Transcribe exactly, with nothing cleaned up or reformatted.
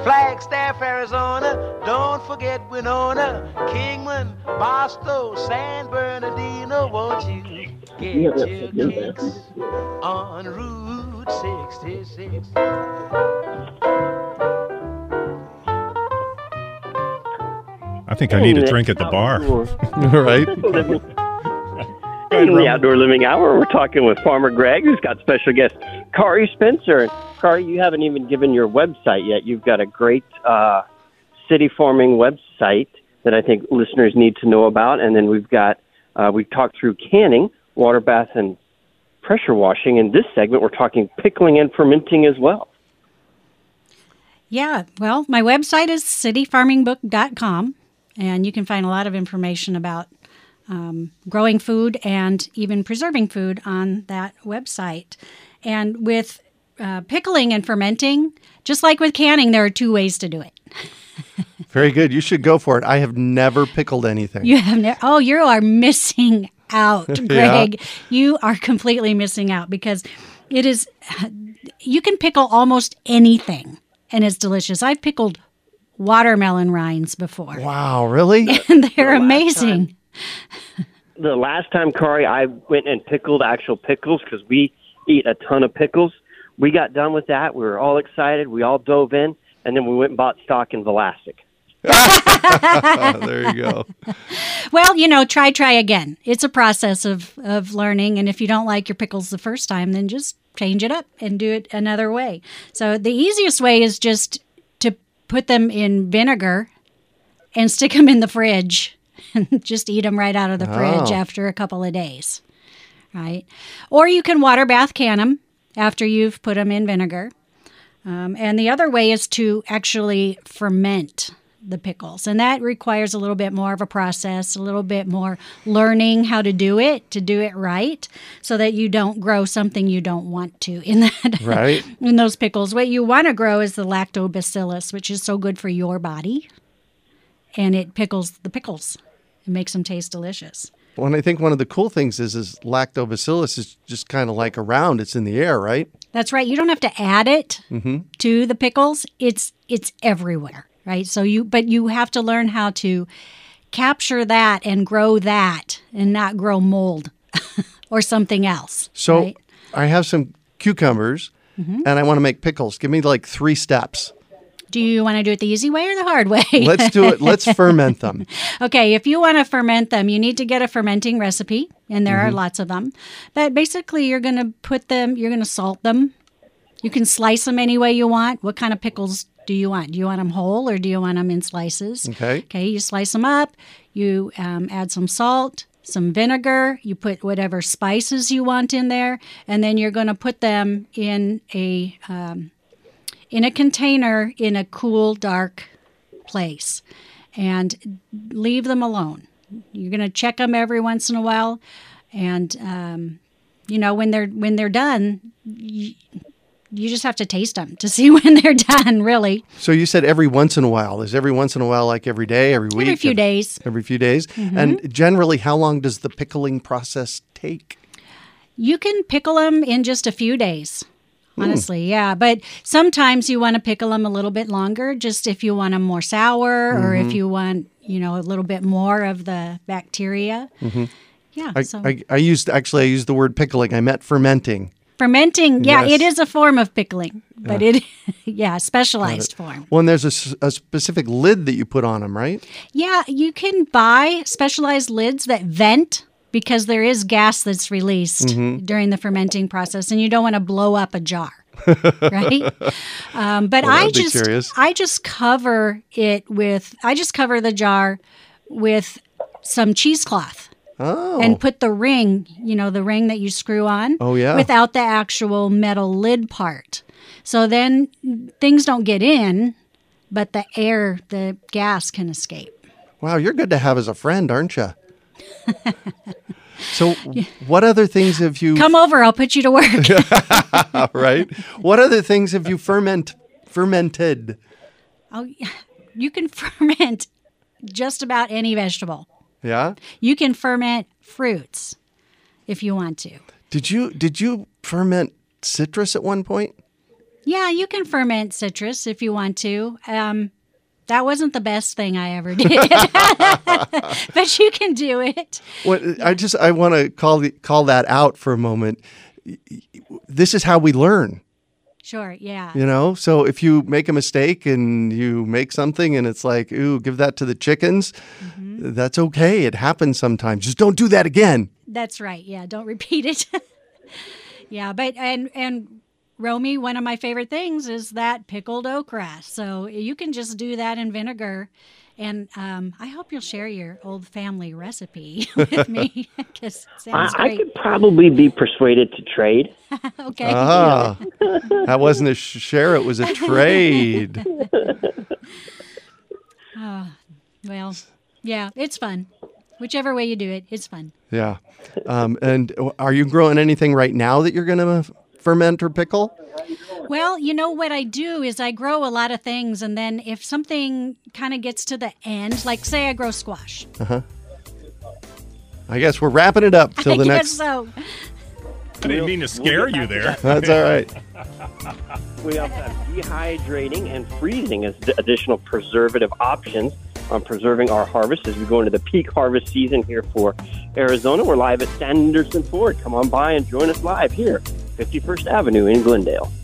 Flagstaff, Arizona, don't forget Winona, Kingman, Boston, San Bernardino. Won't you get your kicks on Route sixty-six? I think I need a drink at the bar. Right? In the Outdoor Living Hour, we're talking with Farmer Greg, who's got special guest Kari Spencer. Kari, you haven't even given your website yet. You've got a great uh, city farming website that I think listeners need to know about. And then we've got, uh, we talked through canning, water bath, and pressure washing. In this segment, we're talking pickling and fermenting as well. Yeah, well, my website is city farming book dot com, and you can find a lot of information about Um, growing food and even preserving food on that website. And with uh, pickling and fermenting, just like with canning, there are two ways to do it. Very good. You should go for it. I have never pickled anything. You have ne- oh, you are missing out, Greg. Yeah. You are completely missing out because it is. You can pickle almost anything, and it's delicious. I've pickled watermelon rinds before. Wow, really? And they're the amazing. Time, the last time, Kari, I went and pickled actual pickles because we eat a ton of pickles. We got done with that. We were all excited. We all dove in, and then we went and bought stock in Velastic. There you go. Well, you know, try, try again. It's a process of, of learning, and if you don't like your pickles the first time, then just change it up and do it another way. So the easiest way is just to put them in vinegar and stick them in the fridge and just eat them right out of the oh. fridge after a couple of days, right? Or you can water bath can them after you've put them in vinegar. Um, and the other way is to actually ferment the pickles. And that requires a little bit more of a process, a little bit more learning how to do it, to do it right, so that you don't grow something you don't want to in that right. in those pickles. What you want to grow is the lactobacillus, which is so good for your body. And it pickles the pickles. It makes them taste delicious. Well, and I think one of the cool things is, is lactobacillus is just kind of like around. It's in the air, right? That's right. You don't have to add it mm-hmm. to the pickles. It's it's everywhere, right? So you, but you have to learn how to capture that and grow that, and not grow mold or something else. So right? I have some cucumbers, mm-hmm. and I want to make pickles. Give me like three steps. Do you want to do it the easy way or the hard way? Let's do it. Let's ferment them. Okay, if you want to ferment them, you need to get a fermenting recipe, and there mm-hmm. are lots of them. But basically, you're going to put them, you're going to salt them. You can slice them any way you want. What kind of pickles do you want? Do you want them whole or do you want them in slices? Okay. Okay, you slice them up. You um, add some salt, some vinegar. You put whatever spices you want in there, and then you're going to put them in a... Um, in a container in a cool, dark place, and leave them alone. You're going to check them every once in a while, and um, you know when they're when they're done, you, you just have to taste them to see when they're done. Really. So you said every once in a while. Is every once in a while like every day, every week, every few every, days? Every few days. Mm-hmm. And generally, how long does the pickling process take? You can pickle them in just a few days. Honestly, mm. yeah. But sometimes you want to pickle them a little bit longer, just if you want them more sour mm-hmm. or if you want, you know, a little bit more of the bacteria. Mm-hmm. Yeah. I, so. I, I used, actually, I used the word pickling. I meant fermenting. Fermenting, yeah, yes. It is a form of pickling, but uh, it, yeah, specialized form. Well, and there's a, a specific lid that you put on them, right? Yeah, you can buy specialized lids that vent, because there is gas that's released mm-hmm. during the fermenting process, and you don't want to blow up a jar, right? Um, but well, I just, curious. I just cover it with, I just cover the jar with some cheesecloth, oh. and put the ring, you know, the ring that you screw on, oh yeah, without the actual metal lid part. So then things don't get in, but the air, the gas can escape. Wow, you're good to have as a friend, aren't you? So what other things have you... Come over, I'll put you to work. Right. What other things have you ferment fermented? Oh, you can ferment just about any vegetable. Yeah? You can ferment fruits if you want to. Did you did you ferment citrus at one point? Yeah, you can ferment citrus if you want to. Um, that wasn't the best thing I ever did, but you can do it. What, I just I want to call the, call that out for a moment. This is how we learn. Sure, yeah. You know, so if you make a mistake and you make something and it's like, ooh, give that to the chickens, mm-hmm. that's okay. It happens sometimes. Just don't do that again. That's right. Yeah, don't repeat it. yeah, but and and Romy, one of my favorite things is that pickled okra. So you can just do that in vinegar. And um, I hope you'll share your old family recipe with me because it sounds I, great. I could probably be persuaded to trade. okay. Ah, that wasn't a sh- share, it was a trade. oh, well, yeah, it's fun. Whichever way you do it, it's fun. Yeah. Um, and are you growing anything right now that you're going to ferment or pickle? Well, you know what I do is I grow a lot of things, and then if something kind of gets to the end, like say I grow squash. Uh-huh. I guess we're wrapping it up till the I next. guess so. I didn't mean to scare you there. That's all right. We also have dehydrating and freezing as additional preservative options on preserving our harvest as we go into the peak harvest season here for Arizona. We're live at Sanderson Ford. Come on by and join us live here, fifty-first Avenue in Glendale.